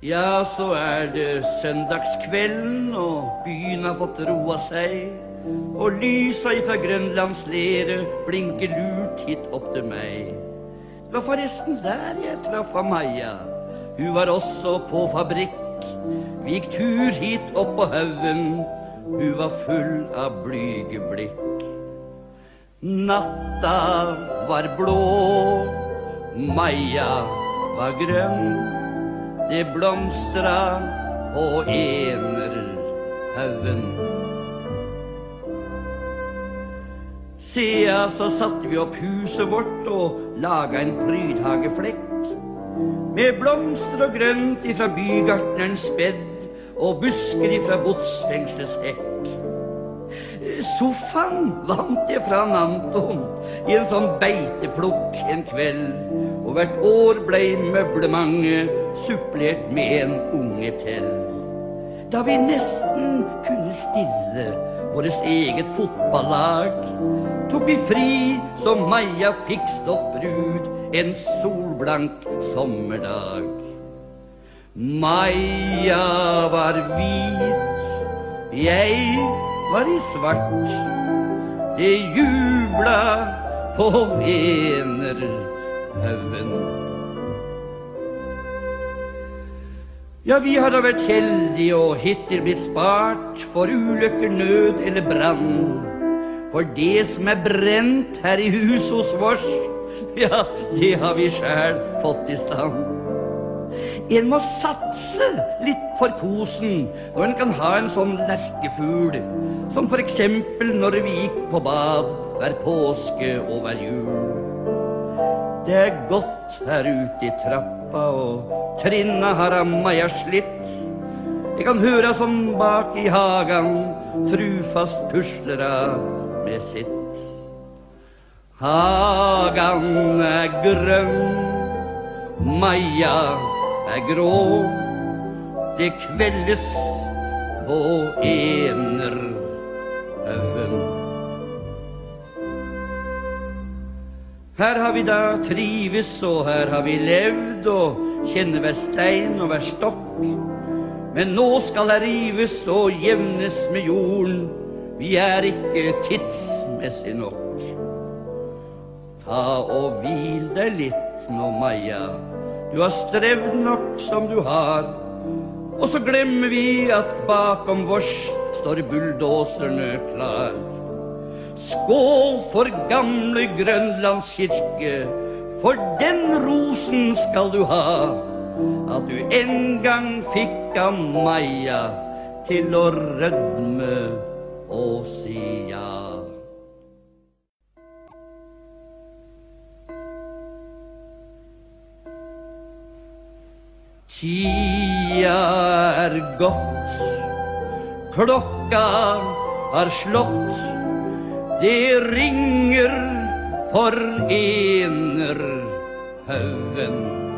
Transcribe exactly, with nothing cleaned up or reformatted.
Ja, så er det søndagskvelden, og byen har fått roa seg, og lysa ifra Grønlands lere blinker lurt hit opp til meg. Det var forresten der jeg traff Maja. Hun var også på fabrikk. Vi gikk tur hit opp på haugen. Hun var full av blyge blikk. Natta var blå, Maja var grønn. Det blomstra på enerhaugen. Sea så satte vi opp huset vårt og laga en prydhageflekk med blomster og grønt ifra bygartnerens bed og busker ifra godsfengslets hekk. Sofaen vant jeg fra Anton i en sånn beiteplukk en kveld, og hvert år ble møblemanget supplert med en unge til. Da vi nesten kunne stille våres eget fotballag, tok vi fri så Maja fikk stått brud en solblank sommerdag. Maja var hvit, jeg var i svart. Det jubla på enerhaugen. Ja, vi har da vært heldige og hittil blitt spart for ulykker, nød eller brann. For det som er brent her i hus hos vårs, ja, det har vi selv fått i stand. En må satse litt for kosen når en kan ha en sånn lerkefugl, som for eksempel når vi gikk på bad hver påske og hver jul. Det er godt her ute i trappa, og trinna har Maja slitt. Jeg kan høre som bak i hagen trufast puslera med sitt. Hagen er grønn, Maja er grå. Det kveldes på enerhaugen. Her har vi da trives, og her har vi levd, og kjenner hver stein og hver stokk. Men nå skal her rives og jevnes med jorden. Vi er ikke tidsmessig nok. Ta og hvil deg litt nå, Maja. Du har strevd nok som du har. Og så glemmer vi at bakom vårs står bulldoserne klar. Skål for gamle Grønlands kirke, for den rosen skal du ha, at du en gang fikk av Maja til å rødme og si ja. Tida er gått, klokka har slått. Det ringer for enerhaugen.